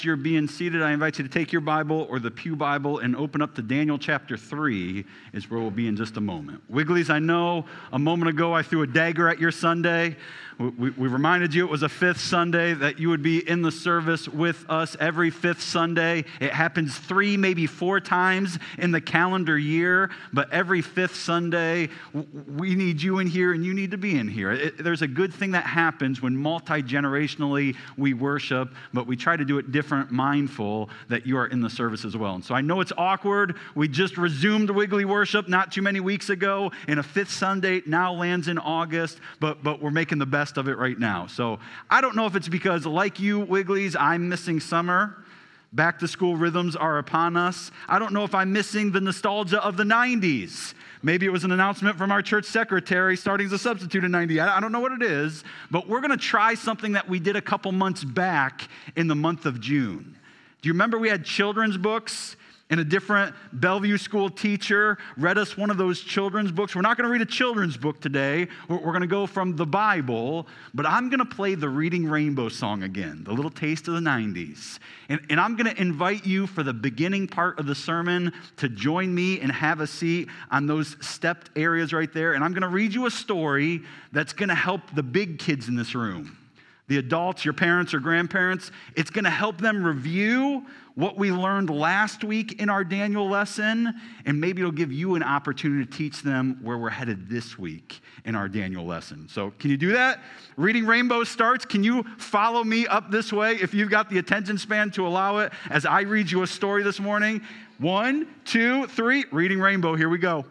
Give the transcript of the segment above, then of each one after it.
You're being seated, I invite you to take your Bible or the Pew Bible and open up to Daniel chapter 3 is where we'll be in just a moment. Wigglies, I know a moment ago I threw a dagger at your Sunday. We reminded you it was a fifth Sunday, that you would be in the service with us every fifth Sunday. It happens 3, maybe 4 times in the calendar year, but every fifth Sunday, we need you in here and you need to be in here. There's a good thing that happens when multi-generationally we worship, but we try to do it different, mindful that you are in the service as well. And so I know it's awkward. We just resumed Wiggly worship not too many weeks ago, and a fifth Sunday now lands in August, but we're making the best of it right now. So I don't know if it's because, like you, Wigglies, I'm missing summer. Back to school rhythms are upon us. I don't know if I'm missing the nostalgia of the 90s. Maybe it was an announcement from our church secretary starting as a substitute in 90. I don't know what it is, but we're going to try something that we did a couple months back in the month of June. Do you remember we had children's books? And a different Bellevue school teacher read us one of those children's books. We're not going to read a children's book today. We're going to go from the Bible, but I'm going to play the Reading Rainbow song again, the little taste of the 90s. And I'm going to invite you for the beginning part of the sermon to join me and have a seat on those stepped areas right there. And I'm going to read you a story that's going to help the big kids in this room. The adults, your parents or grandparents, it's going to help them review what we learned last week in our Daniel lesson, and maybe it'll give you an opportunity to teach them where we're headed this week in our Daniel lesson. So can you do that? Reading Rainbow starts. Can you follow me up this way if you've got the attention span to allow it as I read you a story this morning? 1, 2, 3. Reading Rainbow. Here we go.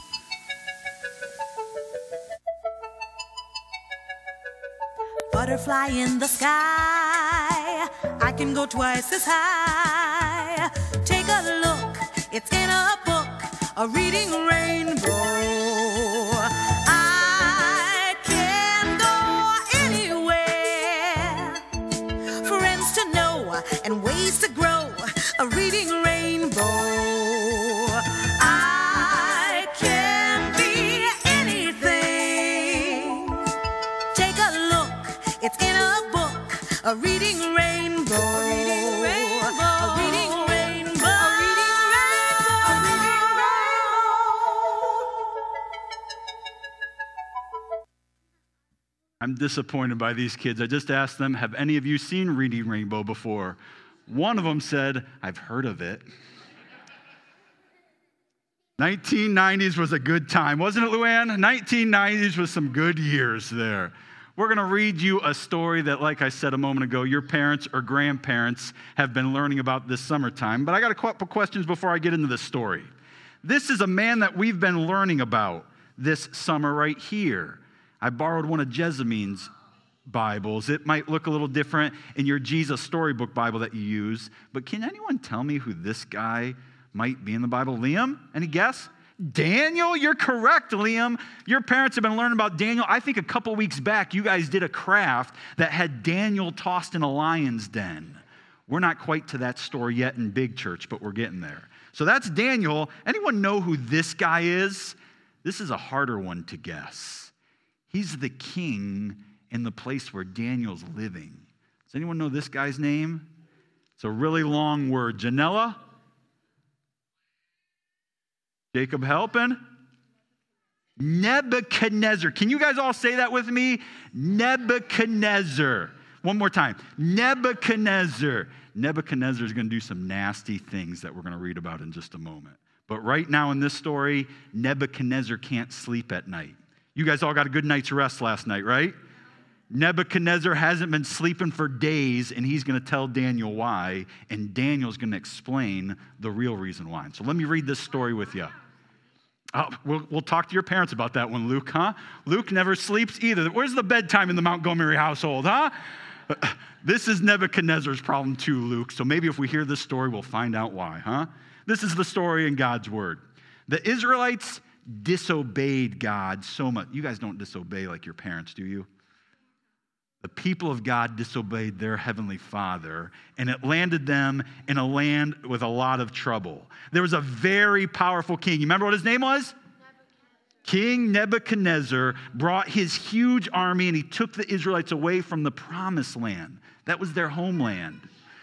Butterfly in the sky, I can go twice as high. Take a look, it's in a book, a reading rainbow. I can go anywhere, friends to know and ways to grow, a reading rainbow. I can be anything. Take a look. It's in a book, a reading rainbow. A reading rainbow. A reading rainbow. A reading rainbow. A reading rainbow. I'm disappointed by these kids. I just asked them, have any of you seen Reading Rainbow before? One of them said, I've heard of it. 1990s was a good time, wasn't it, Luann? 1990s was some good years there. We're going to read you a story that, like I said a moment ago, your parents or grandparents have been learning about this summertime. But I got a couple questions before I get into this story. This is a man that we've been learning about this summer right here. I borrowed one of Jessameen's Bibles. It might look a little different in your Jesus Storybook Bible that you use. But can anyone tell me who this guy might be in the Bible? Liam, any guess? Daniel, you're correct, Liam. Your parents have been learning about Daniel. I think a couple weeks back, you guys did a craft that had Daniel tossed in a lion's den. We're not quite to that story yet in Big Church, but we're getting there. So that's Daniel. Anyone know who this guy is? This is a harder one to guess. He's the king in the place where Daniel's living. Does anyone know this guy's name? It's a really long word. Janella? Jacob helping? Nebuchadnezzar. Can you guys all say that with me? Nebuchadnezzar. One more time. Nebuchadnezzar. Nebuchadnezzar is going to do some nasty things that we're going to read about in just a moment. But right now in this story, Nebuchadnezzar can't sleep at night. You guys all got a good night's rest last night, right? Nebuchadnezzar hasn't been sleeping for days, and he's going to tell Daniel why, and Daniel's going to explain the real reason why. So let me read this story with you. We'll talk to your parents about that one, Luke, huh? Luke never sleeps either. Where's the bedtime in the Montgomery household, huh? This is Nebuchadnezzar's problem too, Luke, so maybe if we hear this story, we'll find out why, huh? This is the story in God's word. The Israelites disobeyed God so much. You guys don't disobey like your parents, do you? The people of God disobeyed their heavenly Father, and it landed them in a land with a lot of trouble. There was a very powerful king. You remember what his name was? King Nebuchadnezzar brought his huge army, and he took the Israelites away from the promised land. That was their homeland.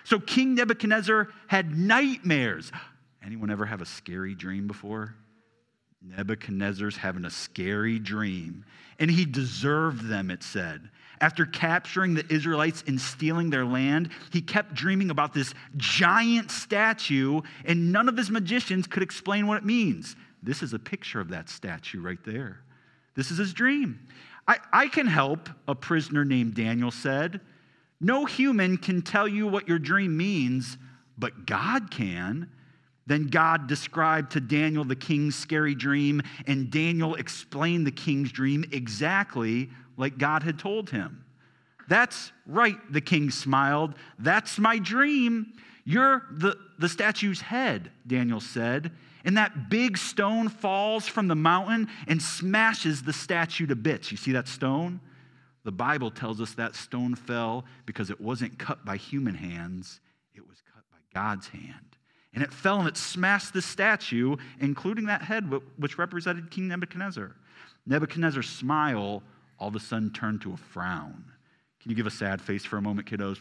So King Nebuchadnezzar had nightmares. Anyone ever have a scary dream before? Nebuchadnezzar's having a scary dream. And he deserved them, it said. After capturing the Israelites and stealing their land, he kept dreaming about this giant statue, and none of his magicians could explain what it means. This is a picture of that statue right there. This is his dream. I can help, a prisoner named Daniel said. No human can tell you what your dream means, but God can. Then God described to Daniel the king's scary dream, and Daniel explained the king's dream exactly like God had told him. That's right, the king smiled. That's my dream. You're the statue's head, Daniel said. And that big stone falls from the mountain and smashes the statue to bits. You see that stone? The Bible tells us that stone fell because it wasn't cut by human hands. It was cut by God's hand. And it fell and it smashed the statue, including that head, which represented King Nebuchadnezzar. Nebuchadnezzar's smile all of a sudden turned to a frown. Can you give a sad face for a moment, kiddos?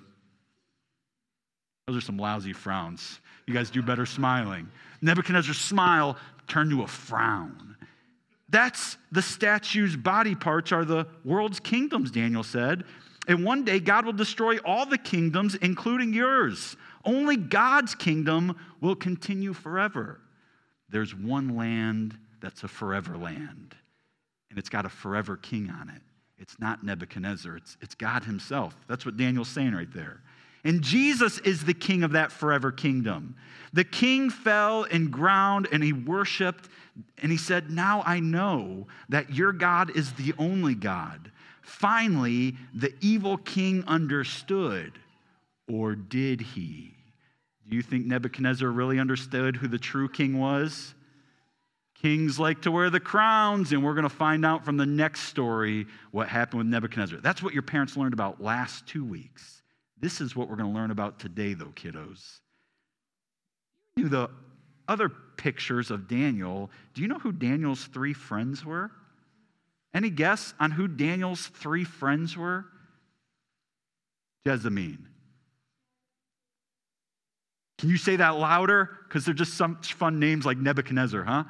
Those are some lousy frowns. You guys do better smiling. Nebuchadnezzar's smile turned to a frown. That's the statue's body parts are the world's kingdoms, Daniel said. And one day God will destroy all the kingdoms, including yours. Only God's kingdom will continue forever. There's one land that's a forever land, and it's got a forever king on it. It's not Nebuchadnezzar, it's God himself. That's what Daniel's saying right there. And Jesus is the king of that forever kingdom. The king fell and ground and he worshiped, and he said, now I know that your God is the only God. Finally, the evil king understood. Or did he? Do you think Nebuchadnezzar really understood who the true king was? Kings like to wear the crowns, and we're going to find out from the next story what happened with Nebuchadnezzar. That's what your parents learned about last 2 weeks. This is what we're going to learn about today, though, kiddos. The other pictures of Daniel, do you know who Daniel's 3 friends were? Any guess on who Daniel's 3 friends were? Jezamine. Can you say that louder? Because they're just some fun names like Nebuchadnezzar, huh?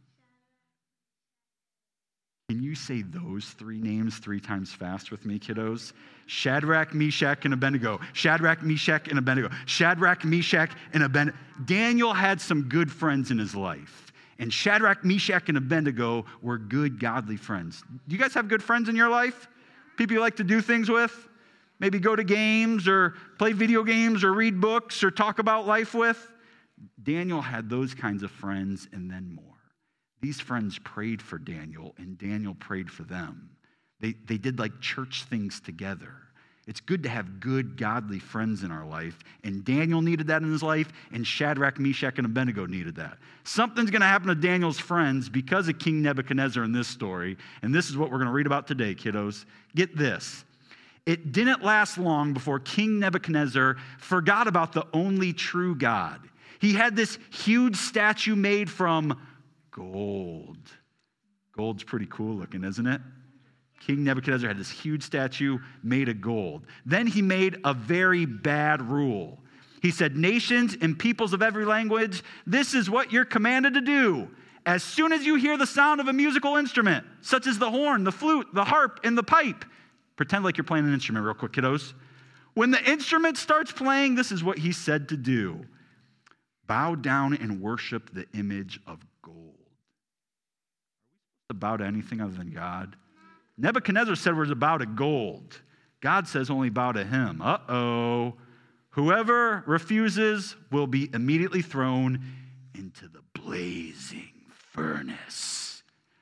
Can you say those 3 names 3 times fast with me, kiddos? Shadrach, Meshach, and Abednego. Shadrach, Meshach, and Abednego. Shadrach, Meshach, and Abednego. Daniel had some good friends in his life. And Shadrach, Meshach, and Abednego were good, godly friends. Do you guys have good friends in your life? People you like to do things with? Maybe go to games or play video games or read books or talk about life with? Daniel had those kinds of friends and then more. These friends prayed for Daniel, and Daniel prayed for them. They did like church things together. It's good to have good, godly friends in our life, and Daniel needed that in his life, and Shadrach, Meshach, and Abednego needed that. Something's going to happen to Daniel's friends because of King Nebuchadnezzar in this story, and this is what we're going to read about today, kiddos. Get this. It didn't last long before King Nebuchadnezzar forgot about the only true God. He had this huge statue made from gold. Gold's pretty cool looking, isn't it? King Nebuchadnezzar had this huge statue made of gold. Then he made a very bad rule. He said, nations and peoples of every language, this is what you're commanded to do. As soon as you hear the sound of a musical instrument, such as the horn, the flute, the harp, and the pipe, pretend like you're playing an instrument real quick, kiddos. When the instrument starts playing, this is what he said to do. Bow down and worship the image of gold. Are we supposed to bow to anything other than God? Nebuchadnezzar said we're to bow to gold. God says only bow to him. Uh-oh. Whoever refuses will be immediately thrown into the blazing furnace.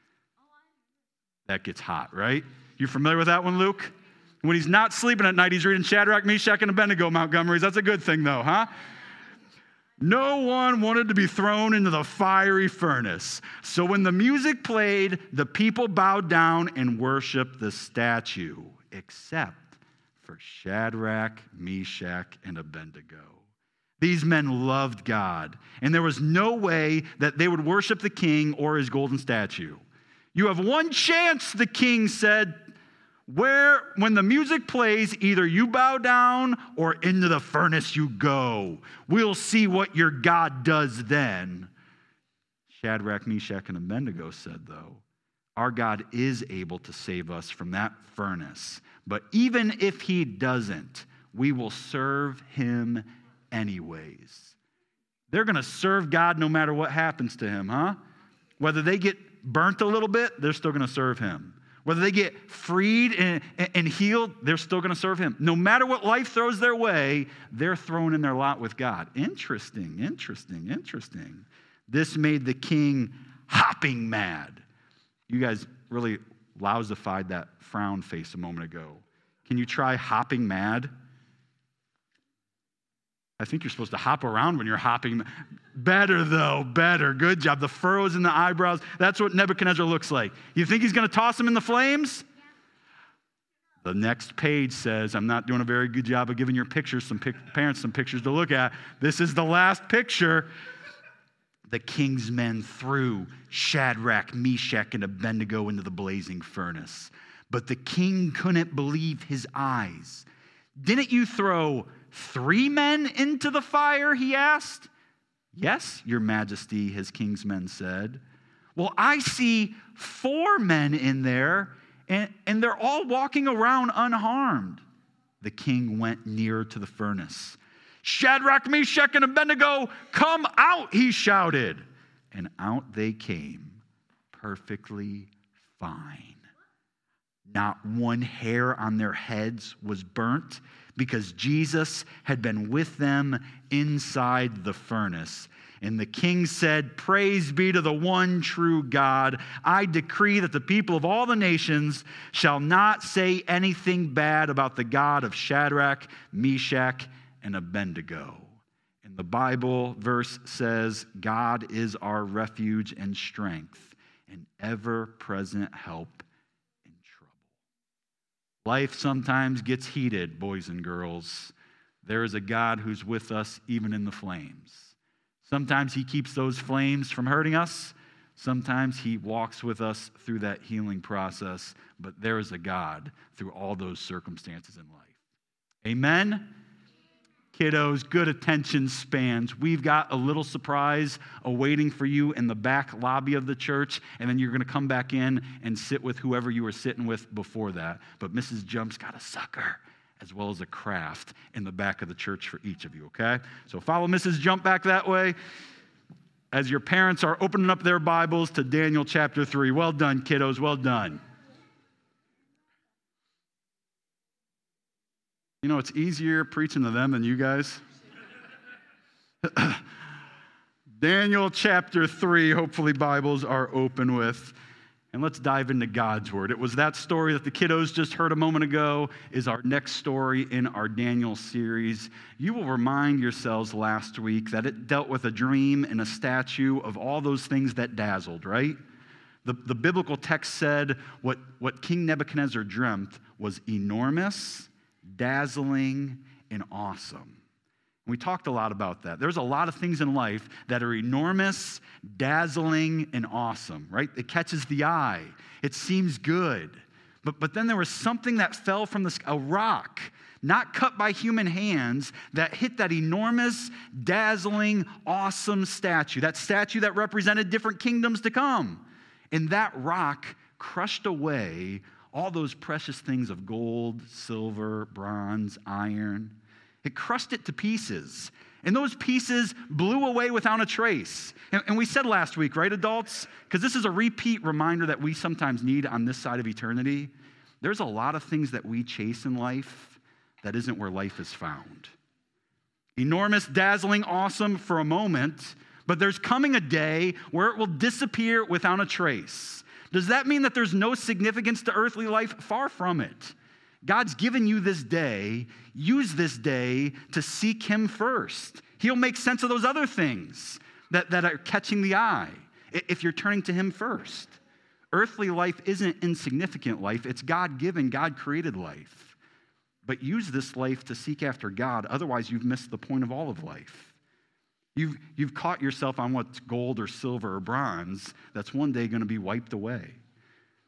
That gets hot, right? You familiar with that one, Luke? When he's not sleeping at night, he's reading Shadrach, Meshach, and Abednego, Montgomery's. That's a good thing, though, huh? No one wanted to be thrown into the fiery furnace. So when the music played, the people bowed down and worshiped the statue, except for Shadrach, Meshach, and Abednego. These men loved God, and there was no way that they would worship the king or his golden statue. You have one chance, the king said. When the music plays, either you bow down or into the furnace you go. We'll see what your God does then. Shadrach, Meshach, and Abednego said, though, our God is able to save us from that furnace. But even if he doesn't, we will serve him anyways. They're going to serve God no matter what happens to him, huh? Whether they get burnt a little bit, they're still going to serve him. Whether they get freed and healed, they're still going to serve him. No matter what life throws their way, they're thrown in their lot with God. Interesting. This made the king hopping mad. You guys really lousified that frown face a moment ago. Can you try hopping mad? I think you're supposed to hop around when you're hopping. Better, though. Better. Good job. The furrows in the eyebrows. That's what Nebuchadnezzar looks like. You think he's going to toss him in the flames? The next page says, I'm not doing a very good job of giving your pictures, parents some pictures to look at. This is the last picture. The king's men threw Shadrach, Meshach, and Abednego into the blazing furnace. But the king couldn't believe his eyes. Didn't you throw 3 men into the fire, he asked. Yes, your majesty, his king's men said. Well, I see 4 men in there, and they're all walking around unharmed. The king went near to the furnace. Shadrach, Meshach, and Abednego, come out, he shouted. And out they came, perfectly fine. Not one hair on their heads was burnt, because Jesus had been with them inside the furnace. And the king said, praise be to the one true God. I decree that the people of all the nations shall not say anything bad about the God of Shadrach, Meshach, and Abednego. And the Bible verse says, God is our refuge and strength, an ever-present help. Life sometimes gets heated, boys and girls. There is a God who's with us even in the flames. Sometimes he keeps those flames from hurting us. Sometimes he walks with us through that healing process. But there is a God through all those circumstances in life. Amen? Kiddos, good attention spans. We've got a little surprise awaiting for you in the back lobby of the church, and then you're going to come back in and sit with whoever you were sitting with before that. But Mrs. Jump's got a sucker as well as a craft in the back of the church for each of you, okay? So follow Mrs. Jump back that way as your parents are opening up their Bibles to Daniel chapter 3. Well done, kiddos, well done. You know, it's easier preaching to them than you guys. Daniel chapter 3, hopefully Bibles are open with. And let's dive into God's word. It was that story that the kiddos just heard a moment ago is our next story in our Daniel series. You will remind yourselves last week that it dealt with a dream and a statue of all those things that dazzled, right? The biblical text said what King Nebuchadnezzar dreamt was enormous, dazzling, and awesome. We talked a lot about that. There's a lot of things in life that are enormous, dazzling, and awesome, right? It catches the eye. It seems good. But then there was something that fell from the sky, a rock, not cut by human hands, that hit that enormous, dazzling, awesome statue. That statue that represented different kingdoms to come. And that rock crushed away all those precious things of gold, silver, bronze, iron. It crushed it to pieces. And those pieces blew away without a trace. And we said last week, right, adults? Because this is a repeat reminder that we sometimes need on this side of eternity. There's a lot of things that we chase in life that isn't where life is found. Enormous, dazzling, awesome for a moment, but there's coming a day where it will disappear without a trace. Does that mean that there's no significance to earthly life? Far from it. God's given you this day. Use this day to seek him first. He'll make sense of those other things that are catching the eye if you're turning to him first. Earthly life isn't insignificant life. It's God-given, God-created life. But use this life to seek after God. Otherwise, you've missed the point of all of life. You've caught yourself on what's gold or silver or bronze that's one day going to be wiped away.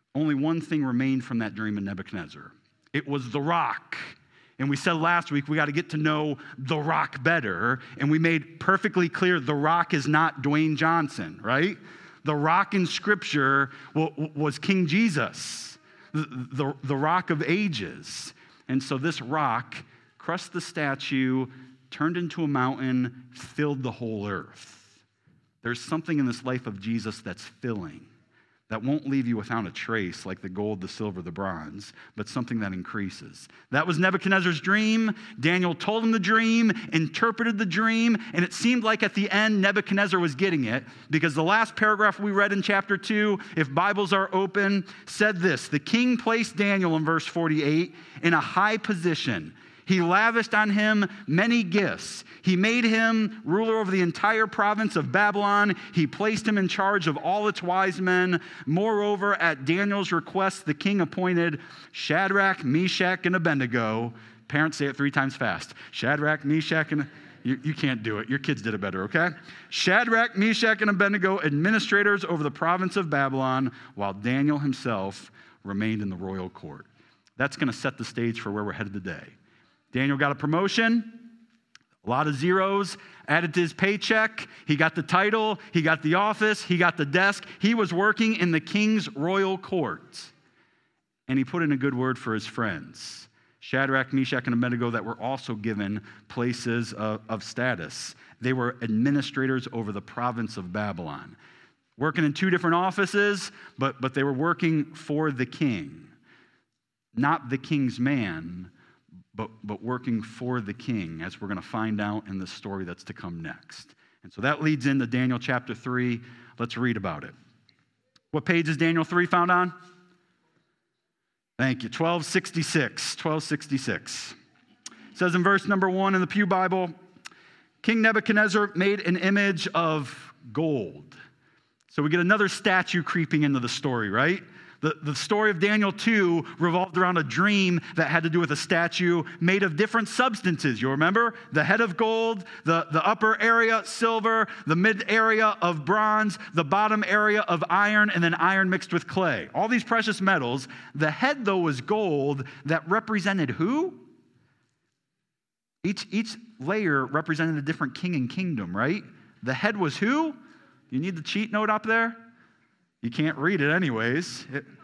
only one thing remained from that dream in Nebuchadnezzar. It was the rock. And we said last week, we got to get to know the rock better. And we made perfectly clear the rock is not Dwayne Johnson, right? The rock in Scripture was King Jesus, the rock of ages. And so this rock crushed the statue, turned into a mountain, filled the whole earth. There's something in this life of Jesus that's filling, that won't leave you without a trace like the gold, the silver, the bronze, but something that increases. That was Nebuchadnezzar's dream. Daniel told him the dream, interpreted the dream, and it seemed like at the end Nebuchadnezzar was getting it, because the last paragraph we read in chapter 2, if Bibles are open, said this: the king placed Daniel in verse 48 in a high position. He lavished on him many gifts. He made him ruler over the entire province of Babylon. He placed him in charge of all its wise men. Moreover, at Daniel's request, the king appointed Shadrach, Meshach, and Abednego. Parents, say it 3 times fast. Shadrach, Meshach, and... You can't do it. Your kids did it better, okay? Shadrach, Meshach, and Abednego, administrators over the province of Babylon, while Daniel himself remained in the royal court. That's going to set the stage for where we're headed today. Daniel got a promotion, a lot of zeros added to his paycheck. He got the title, he got the office, he got the desk. He was working in the king's royal court. And he put in a good word for his friends, Shadrach, Meshach, and Abednego, that were also given places of status. They were administrators over the province of Babylon, working in 2 different offices, but they were working for the king. Not the king's man, but working for the king, as we're going to find out in the story that's to come next. And so that leads into Daniel chapter 3. Let's read about it. What page is Daniel 3 found on? Thank you, 1266. 1266. It says in verse number 1 in the Pew Bible, King Nebuchadnezzar made an image of gold. So we get another statue creeping into the story, right? The story of Daniel 2 revolved around a dream that had to do with a statue made of different substances. You remember? The head of gold, the upper area silver, the mid area of bronze, the bottom area of iron, and then iron mixed with clay. All these precious metals. The head, though, was gold that represented who? Each layer represented a different king and kingdom, right? The head was who? You need the cheat note up there? You can't read it anyways.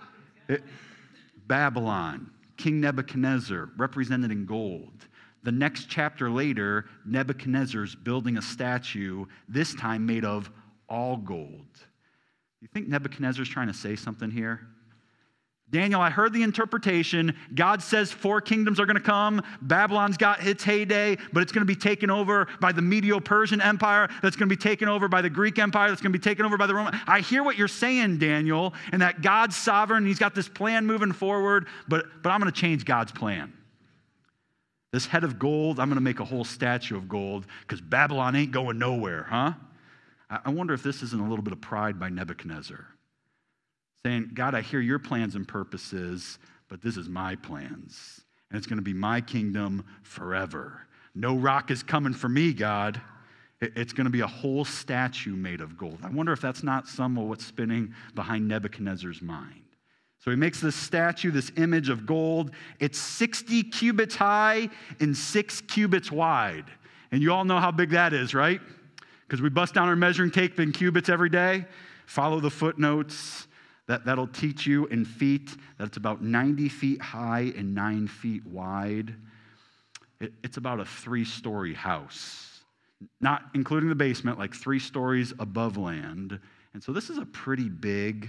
Babylon, King Nebuchadnezzar, represented in gold. The next chapter later, Nebuchadnezzar's building a statue, this time made of all gold. You think Nebuchadnezzar's trying to say something here? Daniel, I heard the interpretation. God says 4 kingdoms are going to come. Babylon's got its heyday, but it's going to be taken over by the Medo-Persian Empire. That's going to be taken over by the Greek Empire. That's going to be taken over by the Roman. I hear what you're saying, Daniel, and that God's sovereign. He's got this plan moving forward, but I'm going to change God's plan. This head of gold, I'm going to make a whole statue of gold because Babylon ain't going nowhere, huh? I wonder if this isn't a little bit of pride by Nebuchadnezzar. Saying, God, I hear your plans and purposes, but this is my plans. And it's going to be my kingdom forever. No rock is coming for me, God. It's going to be a whole statue made of gold. I wonder if that's not some of what's spinning behind Nebuchadnezzar's mind. So he makes this statue, this image of gold. It's 60 cubits high and 6 cubits wide. And you all know how big that is, right? Because we bust down our measuring tape in cubits every day. Follow the footnotes. That'll teach you in feet that it's about 90 feet high and 9 feet wide. It's about a 3-story house, not including the basement, like 3 stories above land. And so this is a pretty big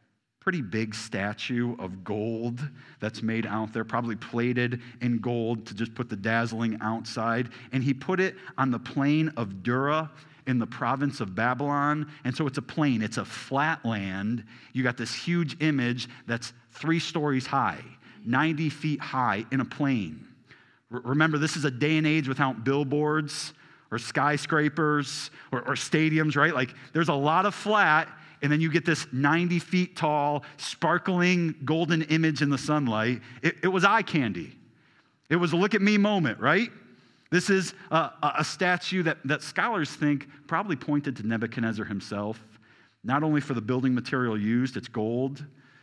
statue of gold that's made out there, probably plated in gold to just put the dazzling outside. And he put it on the plain of Dura in the province of Babylon. And so it's a plain, it's a flat land. You got this huge image that's 3 stories high, 90 feet high in a plain. Remember, this is a day and age without billboards or skyscrapers or stadiums, right? Like there's a lot of flat, and then you get this 90 feet tall, sparkling golden image in the sunlight. It was eye candy. It was a look at me moment, right? This is a statue that scholars think probably pointed to Nebuchadnezzar himself, not only for the building material used, it's gold,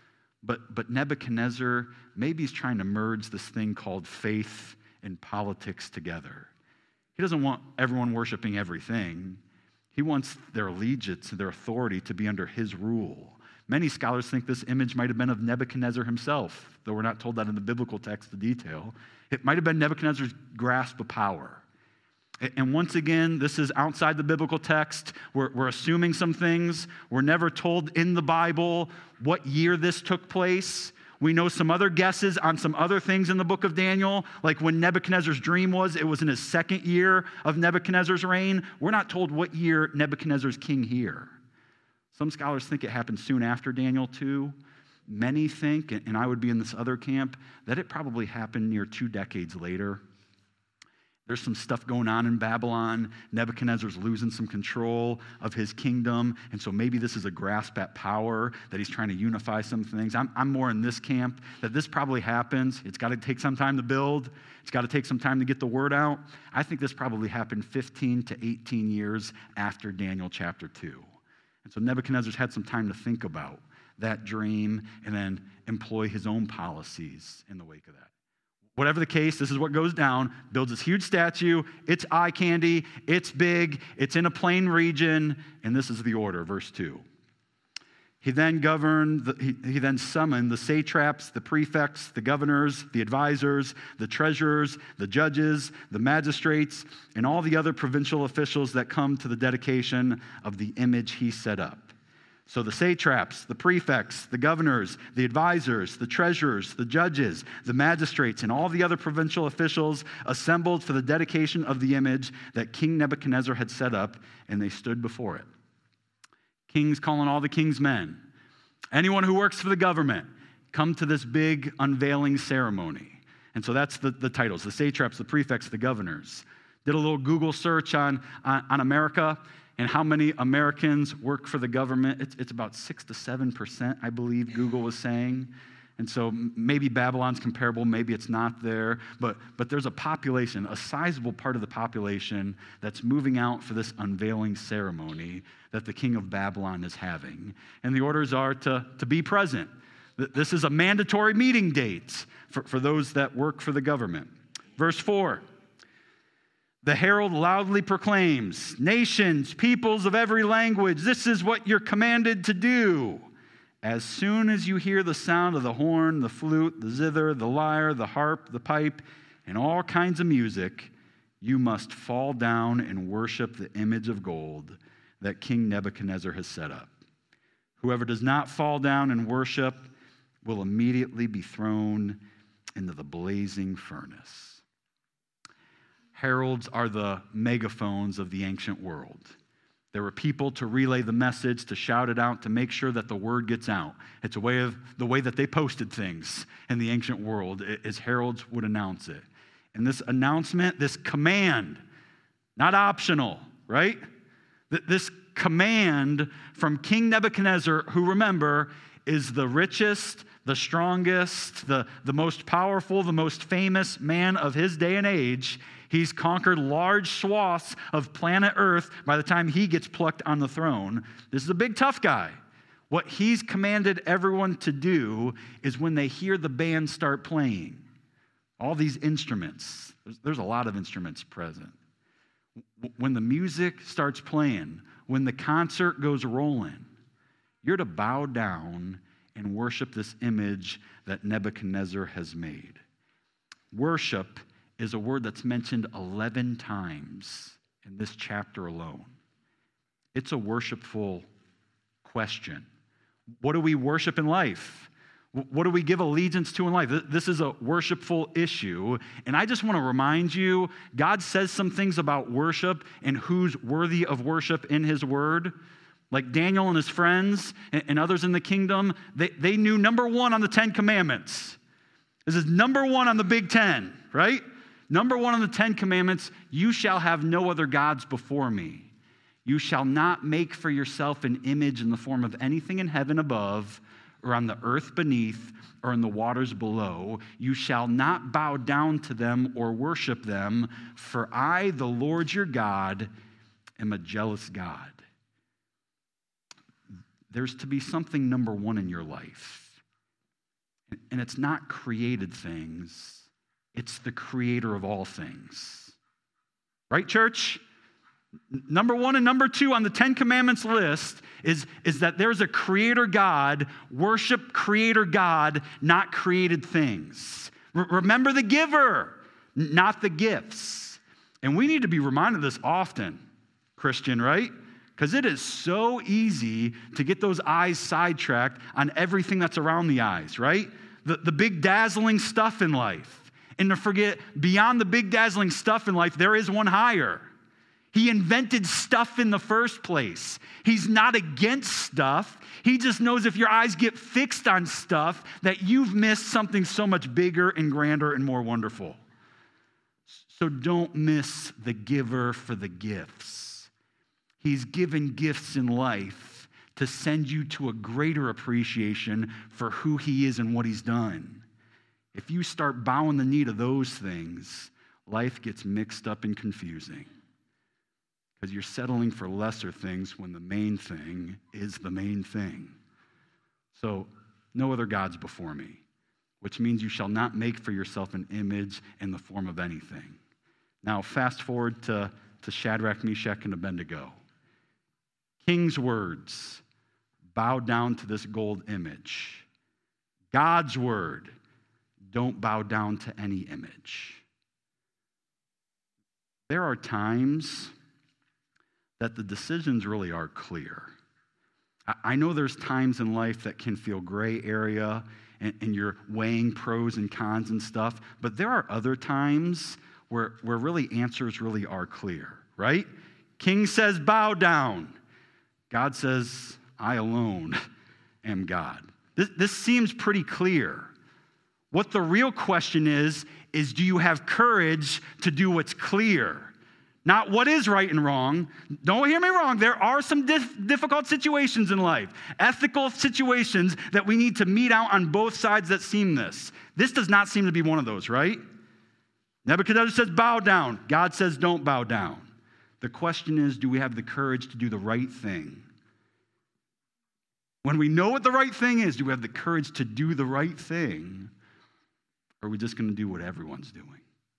But Nebuchadnezzar, maybe he's trying to merge this thing called faith and politics together. He doesn't want everyone worshiping everything. He wants their allegiance and their authority to be under his rule. Many scholars think this image might have been of Nebuchadnezzar himself, though we're not told that in the biblical text in detail. It might have been Nebuchadnezzar's grasp of power. And once again, this is outside the biblical text. We're assuming some things. We're never told in the Bible what year this took place. We know some other guesses on some other things in the book of Daniel, like when Nebuchadnezzar's dream was. It was in his second year of Nebuchadnezzar's reign. We're not told what year Nebuchadnezzar's king here. Some scholars think it happened soon after Daniel 2. Many think, and I would be in this other camp, that it probably happened near 2 decades later. There's some stuff going on in Babylon. Nebuchadnezzar's losing some control of his kingdom, and so maybe this is a grasp at power, that he's trying to unify some things. I'm more in this camp, that this probably happens. It's got to take some time to build. It's got to take some time to get the word out. I think this probably happened 15 to 18 years after Daniel chapter 2. And so Nebuchadnezzar's had some time to think about that dream and then employ his own policies in the wake of that. Whatever the case, this is what goes down. Builds this huge statue. It's eye candy. It's big. It's in a plain region. And this is the order, verse 2. He then summoned the satraps, the prefects, the governors, the advisors, the treasurers, the judges, the magistrates, and all the other provincial officials that come to the dedication of the image he set up. So the satraps, the prefects, the governors, the advisors, the treasurers, the judges, the magistrates, and all the other provincial officials assembled for the dedication of the image that King Nebuchadnezzar had set up, and they stood before it. King's calling all the king's men. Anyone who works for the government, come to this big unveiling ceremony. And so that's the titles, the satraps, the prefects, the governors. Did a little Google search on America and how many Americans work for the government. It's about 6 to 7%, I believe Google was saying. And so maybe Babylon's comparable, maybe it's not there. But there's a population, a sizable part of the population that's moving out for this unveiling ceremony that the king of Babylon is having. And the orders are to be present. This is a mandatory meeting date for those that work for the government. Verse 4. The herald loudly proclaims, nations, peoples of every language, this is what you're commanded to do. As soon as you hear the sound of the horn, the flute, the zither, the lyre, the harp, the pipe, and all kinds of music, you must fall down and worship the image of gold that King Nebuchadnezzar has set up. Whoever does not fall down and worship will immediately be thrown into the blazing furnace. Heralds are the megaphones of the ancient world. There were people to relay the message, to shout it out, to make sure that the word gets out. It's the way that they posted things in the ancient world, as heralds would announce it. And this announcement, this command, not optional, right? This command from King Nebuchadnezzar, who, remember, is the richest, the strongest, the most powerful, the most famous man of his day and age. He's conquered large swaths of planet Earth by the time he gets plucked on the throne. This is a big, tough guy. What he's commanded everyone to do is when they hear the band start playing, all these instruments, there's a lot of instruments present. When the music starts playing, when the concert goes rolling, you're to bow down and worship this image that Nebuchadnezzar has made. Worship is a word that's mentioned 11 times in this chapter alone. It's a worshipful question. What do we worship in life? What do we give allegiance to in life? This is a worshipful issue. And I just want to remind you, God says some things about worship and who's worthy of worship in his word. Like Daniel and his friends and others in the kingdom, they knew number one on the 10 Commandments. This is number one on the Big Ten, right? Number one on the 10 Commandments, you shall have no other gods before me. You shall not make for yourself an image in the form of anything in heaven above, or on the earth beneath, or in the waters below. You shall not bow down to them or worship them, for I, the Lord your God, am a jealous God. There's to be something number one in your life. And it's not created things. It's the creator of all things. Right, church? Number 1 and number 2 on the 10 Commandments list is that there's a creator God, worship creator God, not created things. Remember the giver, not the gifts. And we need to be reminded of this often, Christian, right? Because it is so easy to get those eyes sidetracked on everything that's around the eyes, right? The big dazzling stuff in life. And to forget, beyond the big dazzling stuff in life, there is one higher. He invented stuff in the first place. He's not against stuff. He just knows if your eyes get fixed on stuff that you've missed something so much bigger and grander and more wonderful. So don't miss the giver for the gifts. He's given gifts in life to send you to a greater appreciation for who he is and what he's done. If you start bowing the knee to those things, life gets mixed up and confusing. Because you're settling for lesser things when the main thing is the main thing. So, no other gods before me, which means you shall not make for yourself an image in the form of anything. Now, fast forward to Shadrach, Meshach, and Abednego. King's words, bow down to this gold image. God's word, don't bow down to any image. There are times that the decisions really are clear. I know there's times in life that can feel gray area and you're weighing pros and cons and stuff, but there are other times where really answers really are clear, right? King says, bow down. God says, I alone am God. This seems pretty clear. What the real question is do you have courage to do what's clear? Not what is right and wrong. Don't hear me wrong. There are some difficult situations in life, ethical situations that we need to meet out on both sides that seem this. This does not seem to be one of those, right? Nebuchadnezzar says, bow down. God says, don't bow down. The question is, do we have the courage to do the right thing? When we know what the right thing is, do we have the courage to do the right thing? Or are we just going to do what everyone's doing?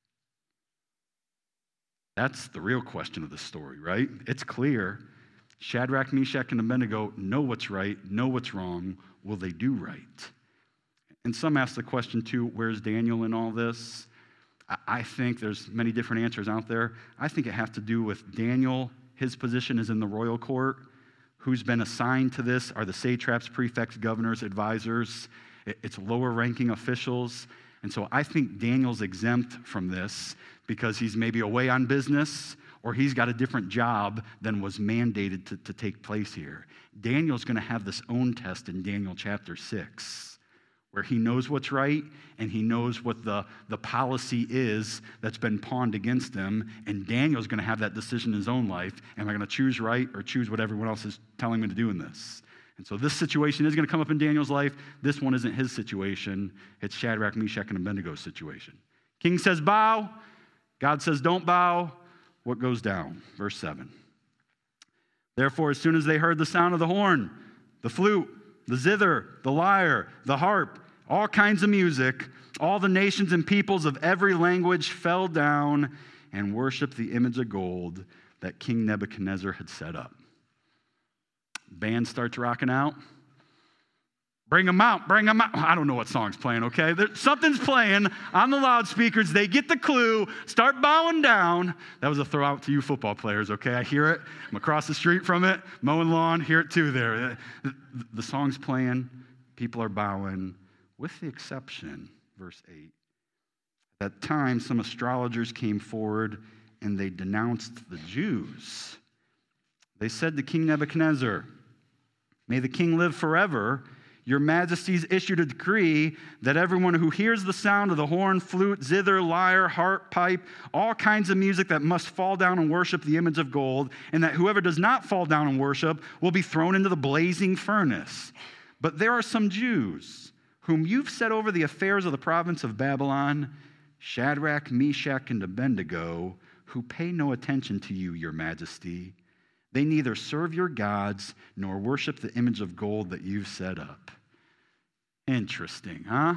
That's the real question of the story, right? It's clear. Shadrach, Meshach, and Abednego know what's right, know what's wrong. Will they do right? And some ask the question too, where's Daniel in all this? I think there's many different answers out there. I think it has to do with Daniel. His position is in the royal court. Who's been assigned to this are the satraps, prefects, governors, advisors. It's lower-ranking officials. And so I think Daniel's exempt from this because he's maybe away on business or he's got a different job than was mandated to take place here. Daniel's going to have this own test in Daniel chapter 6 where he knows what's right and he knows what the policy is that's been pawned against him. And Daniel's going to have that decision in his own life. Am I going to choose right or choose what everyone else is telling me to do in this? And so this situation is going to come up in Daniel's life. This one isn't his situation. It's Shadrach, Meshach, and Abednego's situation. King says bow. God says don't bow. What goes down? Verse 7. Therefore, as soon as they heard the sound of the horn, the flute, the zither, the lyre, the harp, all kinds of music, all the nations and peoples of every language fell down and worshiped the image of gold that King Nebuchadnezzar had set up. Band starts rocking out. Bring them out, bring them out. I don't know what song's playing, okay? Something's playing on the loudspeakers. They get the clue, start bowing down. That was a throw out to you football players, okay? I hear it. I'm across the street from it, mowing lawn, hear it too there. The song's playing, people are bowing, with the exception, verse 8. At that time, some astrologers came forward and they denounced the Jews. They said to King Nebuchadnezzar, "May the king live forever. Your majesty's issued a decree that everyone who hears the sound of the horn, flute, zither, lyre, harp, pipe, all kinds of music that must fall down and worship the image of gold, and that whoever does not fall down and worship will be thrown into the blazing furnace. But there are some Jews whom you've set over the affairs of the province of Babylon, Shadrach, Meshach, and Abednego, who pay no attention to you, your majesty. They neither serve your gods nor worship the image of gold that you've set up." Interesting, huh?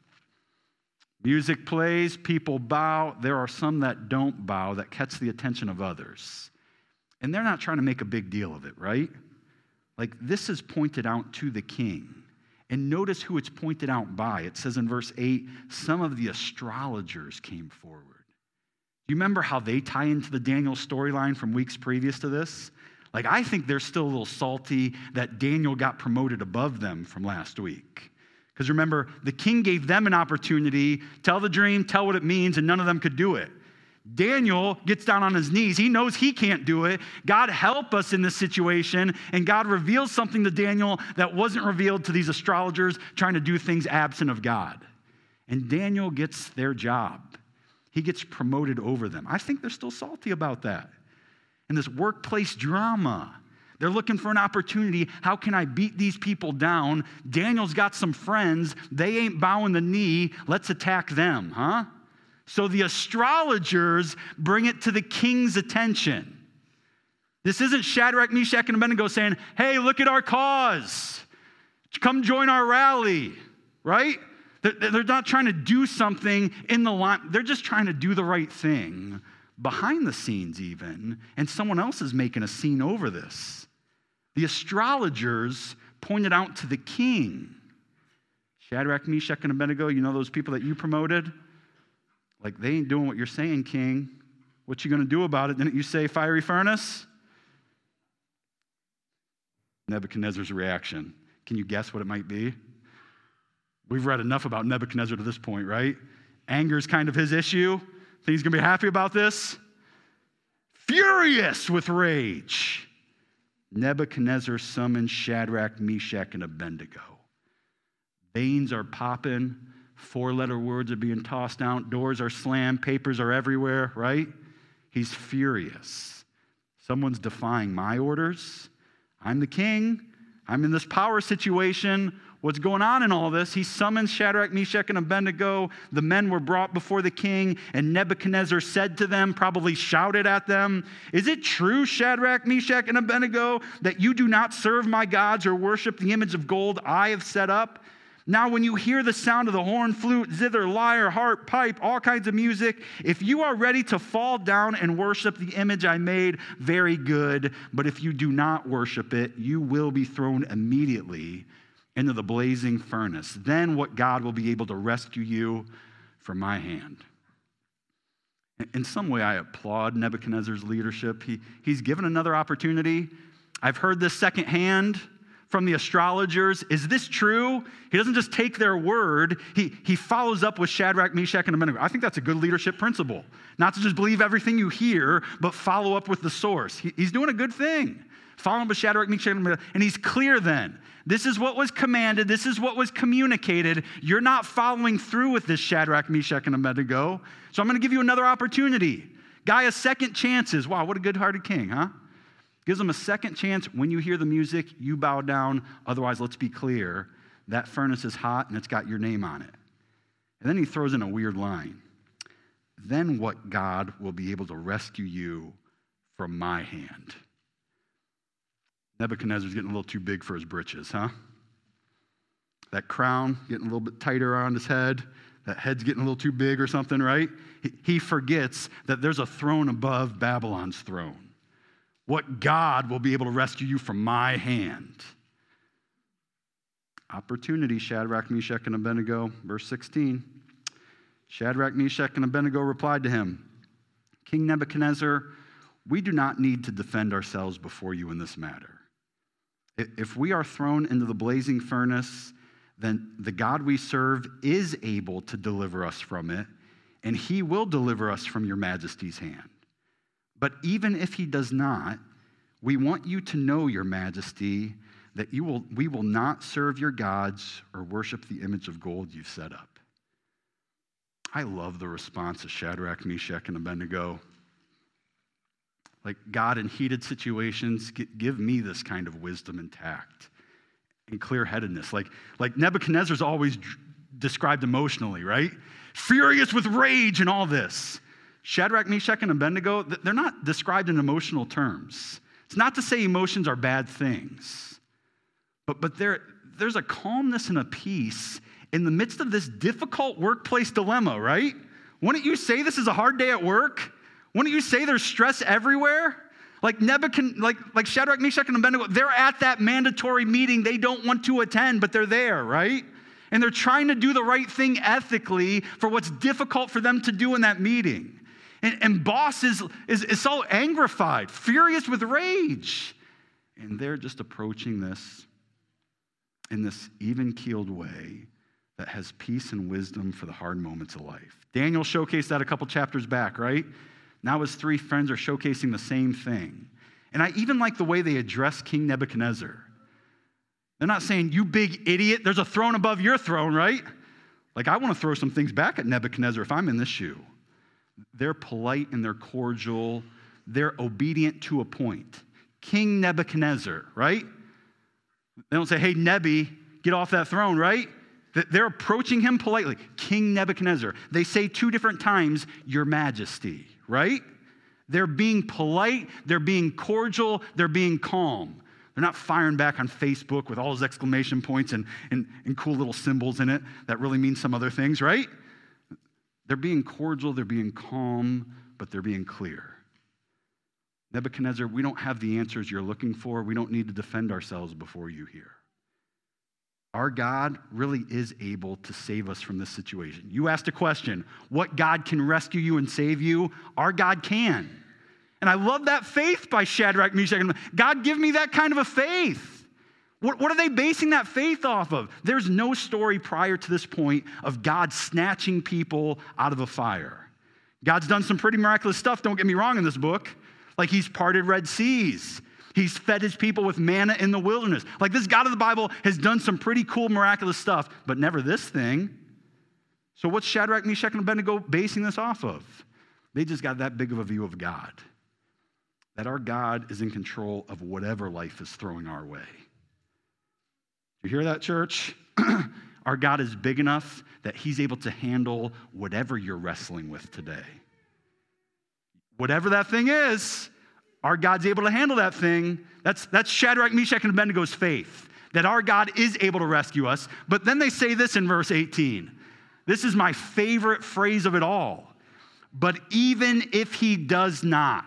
Music plays, people bow. There are some that don't bow, that catch the attention of others. And they're not trying to make a big deal of it, right? Like, this is pointed out to the king. And notice who it's pointed out by. It says in verse 8, some of the astrologers came forward. Do you remember how they tie into the Daniel storyline from weeks previous to this? Like, I think they're still a little salty that Daniel got promoted above them from last week. Because remember, the king gave them an opportunity, tell the dream, tell what it means, and none of them could do it. Daniel gets down on his knees. He knows he can't do it. God help us in this situation. And God reveals something to Daniel that wasn't revealed to these astrologers trying to do things absent of God. And Daniel gets their job. He gets promoted over them. I think they're still salty about that. And this workplace drama, they're looking for an opportunity. How can I beat these people down? Daniel's got some friends. They ain't bowing the knee. Let's attack them, huh? So the astrologers bring it to the king's attention. This isn't Shadrach, Meshach, and Abednego saying, hey, look at our cause. Come join our rally, right? They're not trying to do something in the line. They're just trying to do the right thing behind the scenes even, and someone else is making a scene over this. The astrologers pointed out to the king, Shadrach, Meshach, and Abednego, you know those people that you promoted? Like, they ain't doing what you're saying, king. What you going to do about it? Didn't you say fiery furnace? Nebuchadnezzar's reaction. Can you guess what it might be? We've read enough about Nebuchadnezzar to this point, right? Anger is kind of his issue. Think he's going to be happy about this? Furious with rage, Nebuchadnezzar summoned Shadrach, Meshach, and Abednego. Veins are popping. 4-letter words are being tossed out. Doors are slammed. Papers are everywhere, right? He's furious. Someone's defying my orders. I'm the king. I'm in this power situation. What's going on in all this? He summons Shadrach, Meshach, and Abednego. The men were brought before the king, and Nebuchadnezzar said to them, probably shouted at them, is it true, Shadrach, Meshach, and Abednego, that you do not serve my gods or worship the image of gold I have set up? Now, when you hear the sound of the horn, flute, zither, lyre, harp, pipe, all kinds of music, if you are ready to fall down and worship the image I made, very good. But if you do not worship it, you will be thrown immediately into the blazing furnace. Then what God will be able to rescue you from my hand. In some way, I applaud Nebuchadnezzar's leadership. He's given another opportunity. I've heard this secondhand from the astrologers. Is this true? He doesn't just take their word. He follows up with Shadrach, Meshach, and Abednego. I think that's a good leadership principle. Not to just believe everything you hear, but follow up with the source. He's doing a good thing. Following up with Shadrach, Meshach, and Abednego. And he's clear then. This is what was commanded. This is what was communicated. You're not following through with this, Shadrach, Meshach, and Abednego. So I'm going to give you another opportunity. Guy has second chances. Wow, what a good-hearted king, huh? Gives them a second chance. When you hear the music, you bow down. Otherwise, let's be clear, that furnace is hot and it's got your name on it. And then he throws in a weird line. Then what God will be able to rescue you from my hand? Nebuchadnezzar's getting a little too big for his britches, huh? That crown getting a little bit tighter around his head. That head's getting a little too big or something, right? He forgets that there's a throne above Babylon's throne. What God will be able to rescue you from my hand. Opportunity, Shadrach, Meshach, and Abednego. Verse 16. Shadrach, Meshach, and Abednego replied to him, King Nebuchadnezzar, we do not need to defend ourselves before you in this matter. If we are thrown into the blazing furnace, then the God we serve is able to deliver us from it, and he will deliver us from your majesty's hand. But even if he does not, we want you to know, your majesty, that we will not serve your gods or worship the image of gold you've set up. I love the response of Shadrach, Meshach, and Abednego. Like, God, in heated situations, give me this kind of wisdom and tact and clear-headedness. Like Nebuchadnezzar's always described emotionally, right? Furious with rage and all this. Shadrach, Meshach, and Abednego, they're not described in emotional terms. It's not to say emotions are bad things, but there's a calmness and a peace in the midst of this difficult workplace dilemma, right? Wouldn't you say this is a hard day at work? Wouldn't you say there's stress everywhere? Like Shadrach, Meshach, and Abednego, they're at that mandatory meeting they don't want to attend, but they're there, right? And they're trying to do the right thing ethically for what's difficult for them to do in that meeting. And boss is so angrified, furious with rage. And they're just approaching this in this even-keeled way that has peace and wisdom for the hard moments of life. Daniel showcased that a couple chapters back, right? Now his three friends are showcasing the same thing. And I even like the way they address King Nebuchadnezzar. They're not saying, you big idiot, there's a throne above your throne, right? Like, I want to throw some things back at Nebuchadnezzar if I'm in this shoe. They're polite and they're cordial. They're obedient to a point. King Nebuchadnezzar, right? They don't say, hey, Nebi, get off that throne, right? They're approaching him politely. King Nebuchadnezzar. They say two different times, Your Majesty, right? They're being polite, they're being cordial, they're being calm. They're not firing back on Facebook with all those exclamation points and cool little symbols in it that really mean some other things, right? They're being cordial, they're being calm, but they're being clear. Nebuchadnezzar, we don't have the answers you're looking for. We don't need to defend ourselves before you here. Our God really is able to save us from this situation. You asked a question, what God can rescue you and save you? Our God can. And I love that faith by Shadrach, Meshach, and God, give me that kind of a faith. What are they basing that faith off of? There's no story prior to this point of God snatching people out of a fire. God's done some pretty miraculous stuff, don't get me wrong, in this book. Like he's parted Red Seas. He's fed his people with manna in the wilderness. Like this God of the Bible has done some pretty cool, miraculous stuff, but never this thing. So what's Shadrach, Meshach, and Abednego basing this off of? They just got that big of a view of God. That our God is in control of whatever life is throwing our way. You hear that, church? Our God is big enough that he's able to handle whatever you're wrestling with today. Whatever that thing is, our God's able to handle that thing. That's Shadrach, Meshach, and Abednego's faith, that our God is able to rescue us. But then they say this in verse 18. This is my favorite phrase of it all. But even if he does not,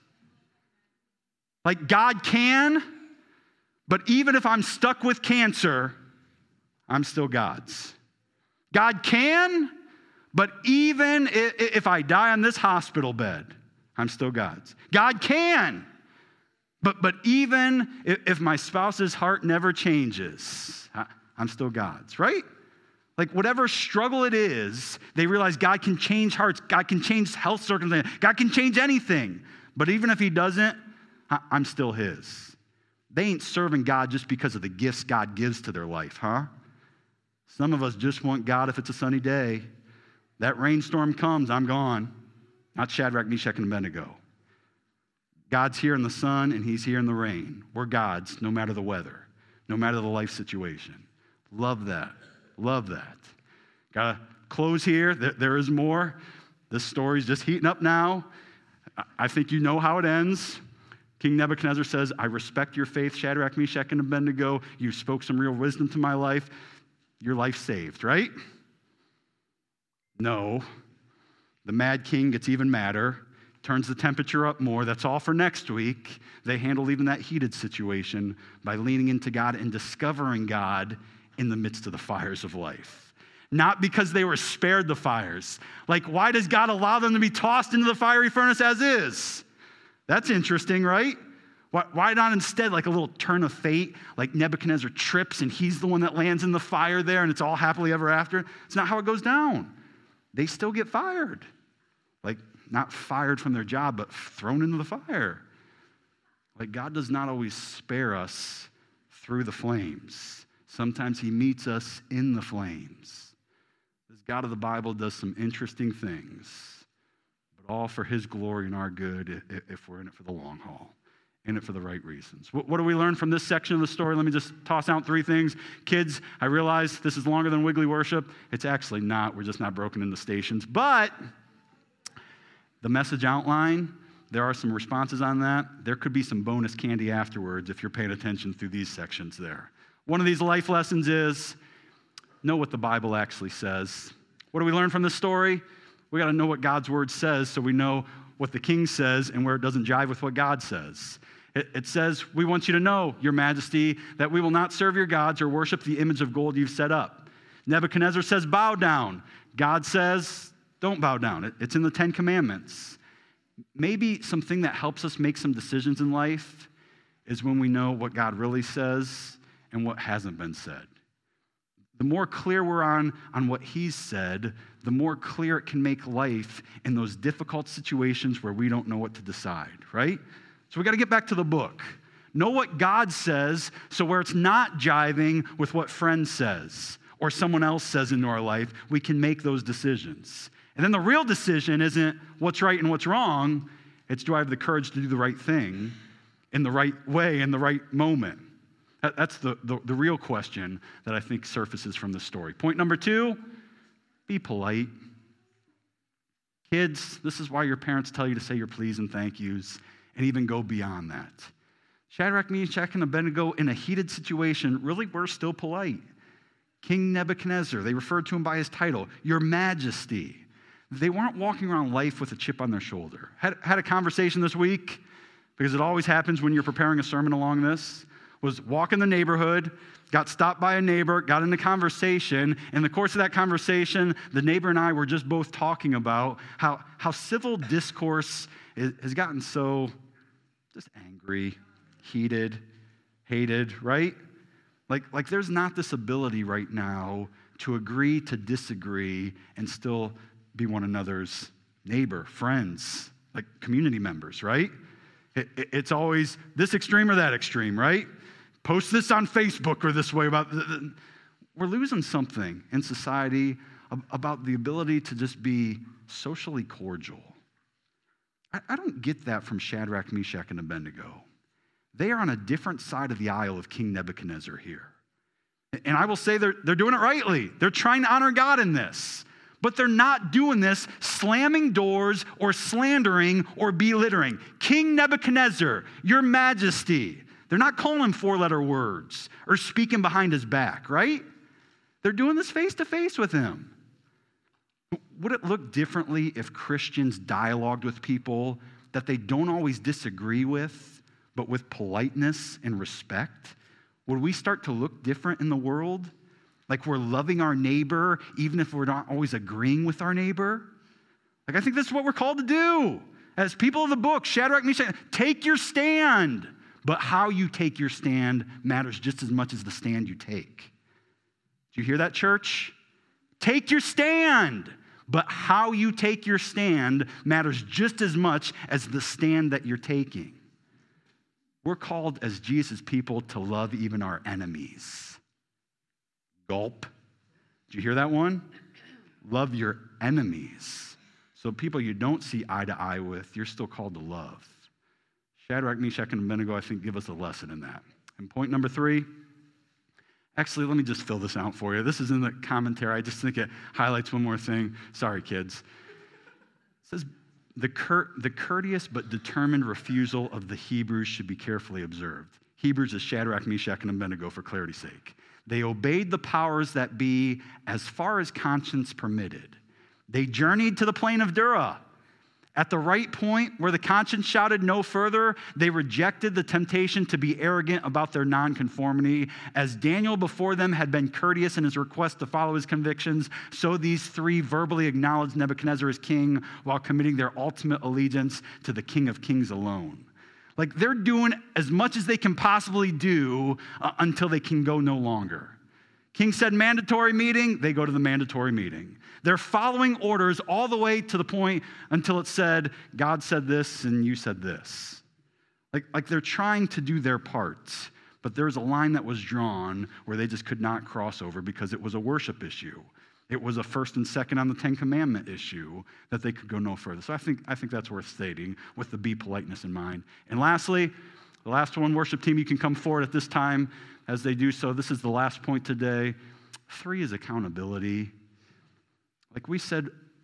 like God can, but even if I'm stuck with cancer, I'm still God's. God can, but even if I die on this hospital bed, I'm still God's. God can, but even if my spouse's heart never changes, I'm still God's, right? Like whatever struggle it is, they realize God can change hearts, God can change health circumstances, God can change anything. But even if he doesn't, I'm still his. They ain't serving God just because of the gifts God gives to their life, huh? Some of us just want God if it's a sunny day. That rainstorm comes, I'm gone. Not Shadrach, Meshach, and Abednego. God's here in the sun and he's here in the rain. We're God's no matter the weather, no matter the life situation. Love that. Love that. Got to close here. There is more. This story's just heating up now. I think you know how it ends. King Nebuchadnezzar says, I respect your faith, Shadrach, Meshach, and Abednego. You spoke some real wisdom to my life. Your life's saved, right? No. The mad king gets even madder, turns the temperature up more. That's all for next week. They handle even that heated situation by leaning into God and discovering God in the midst of the fires of life. Not because they were spared the fires. Like, why does God allow them to be tossed into the fiery furnace as is? That's interesting, right? Why not instead like a little turn of fate, like Nebuchadnezzar trips and he's the one that lands in the fire there and it's all happily ever after? It's not how it goes down. They still get fired. Like, not fired from their job, but thrown into the fire. Like, God does not always spare us through the flames. Sometimes he meets us in the flames. This God of the Bible does some interesting things, but all for his glory and our good if we're in it for the long haul, in it for the right reasons. What do we learn from this section of the story? Let me just toss out 3 things. Kids, I realize this is longer than Wiggly Worship. It's actually not. We're just not broken into stations. But the message outline, there are some responses on that. There could be some bonus candy afterwards if you're paying attention through these sections there. One of these life lessons is know what the Bible actually says. What do we learn from this story? We got to know what God's word says so we know what the king says and where it doesn't jive with what God says. It says, we want you to know, Your Majesty, that we will not serve your gods or worship the image of gold you've set up. Nebuchadnezzar says, bow down. God says, don't bow down. It's in the Ten Commandments. Maybe something that helps us make some decisions in life is when we know what God really says and what hasn't been said. The more clear we're on what he's said, the more clear it can make life in those difficult situations where we don't know what to decide, right? So we got to get back to the book. Know what God says, so where it's not jiving with what friend says or someone else says into our life, we can make those decisions. And then the real decision isn't what's right and what's wrong. It's, do I have the courage to do the right thing in the right way in the right moment? That's the real question that I think surfaces from the story. Point number 2, be polite. Kids, this is why your parents tell you to say your please and thank yous and even go beyond that. Shadrach, Meshach, and Abednego, in a heated situation, really were still polite. King Nebuchadnezzar, they referred to him by his title, Your Majesty. They weren't walking around life with a chip on their shoulder. Had a conversation this week, because it always happens when you're preparing a sermon along this, was walking the neighborhood, got stopped by a neighbor, got into conversation. In the course of that conversation, the neighbor and I were just both talking about how civil discourse has gotten so just angry, heated, hated, right? Like there's not this ability right now to agree to disagree and still be one another's neighbor, friends, like community members, right? It's always this extreme or that extreme, right? Post this on Facebook or this way about... We're losing something in society about the ability to just be socially cordial. I don't get that from Shadrach, Meshach, and Abednego. They are on a different side of the aisle of King Nebuchadnezzar here. And I will say they're doing it rightly. They're trying to honor God in this. But they're not doing this slamming doors or slandering or belittling. King Nebuchadnezzar, Your Majesty. They're not calling him 4-letter words or speaking behind his back, right? They're doing this face to face with him. Would it look differently if Christians dialogued with people that they don't always disagree with, but with politeness and respect? Would we start to look different in the world? Like we're loving our neighbor, even if we're not always agreeing with our neighbor? Like I think that's what we're called to do. As people of the book, Shadrach, Meshach, take your stand. But how you take your stand matters just as much as the stand you take. Do you hear that, church? Take your stand. But how you take your stand matters just as much as the stand that you're taking. We're called as Jesus people to love even our enemies. Gulp. Did you hear that one? Love your enemies. So people you don't see eye to eye with, you're still called to love. Shadrach, Meshach, and Abednego, I think, give us a lesson in that. And point number 3, actually, let me just fill this out for you. This is in the commentary. I just think it highlights one more thing. Sorry, kids. It says, the courteous but determined refusal of the Hebrews should be carefully observed. Hebrews is Shadrach, Meshach, and Abednego for clarity's sake. They obeyed the powers that be as far as conscience permitted. They journeyed to the plain of Dura. At the right point where the conscience shouted no further, they rejected the temptation to be arrogant about their nonconformity. As Daniel before them had been courteous in his request to follow his convictions, so these 3 verbally acknowledged Nebuchadnezzar as king while committing their ultimate allegiance to the King of Kings alone. Like they're doing as much as they can possibly do until they can go no longer. King said mandatory meeting, they go to the mandatory meeting. They're following orders all the way to the point until it said, God said this and you said this. Like they're trying to do their part, but there was a line that was drawn where they just could not cross over because it was a worship issue. It was a first and second on the 10 Commandment issue that they could go no further. So I think that's worth stating with the be politeness in mind. And lastly, the last one, worship team, you can come forward at this time as they do so. This is the last point today. 3 is accountability. Like we said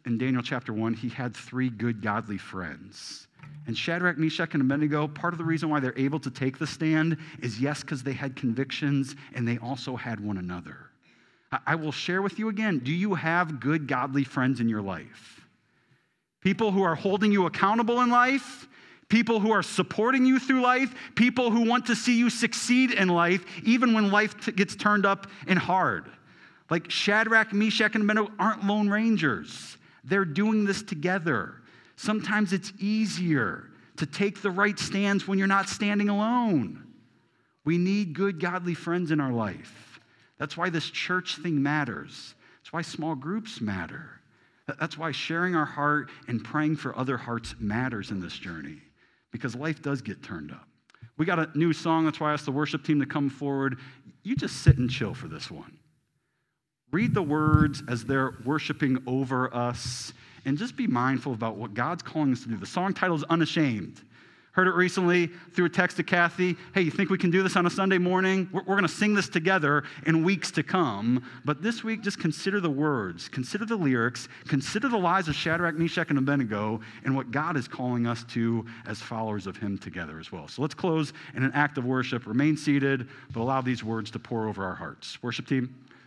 in Daniel chapter 1, he had 3 good, godly friends. And Shadrach, Meshach, and Abednego, part of the reason why they're able to take the stand is, yes, because they had convictions, and they also had one another. I will share with you again, do you have good, godly friends in your life? People who are holding you accountable in life, people who are supporting you through life, people who want to see you succeed in life, even when life gets turned up and hard. Like Shadrach, Meshach, and Abednego aren't lone rangers. They're doing this together. Sometimes it's easier to take the right stands when you're not standing alone. We need good, godly friends in our life. That's why this church thing matters. That's why small groups matter. That's why sharing our heart and praying for other hearts matters in this journey, because life does get turned up. We got a new song. That's why I asked the worship team to come forward. You just sit and chill for this one. Read the words as they're worshiping over us, and just be mindful about what God's calling us to do. The song title is Unashamed. Heard it recently through a text to Kathy. Hey, you think we can do this on a Sunday morning? We're going to sing this together in weeks to come. But this week, just consider the words, consider the lyrics, consider the lives of Shadrach, Meshach, and Abednego, and what God is calling us to as followers of him together as well. So let's close in an act of worship. Remain seated, but allow these words to pour over our hearts. Worship team.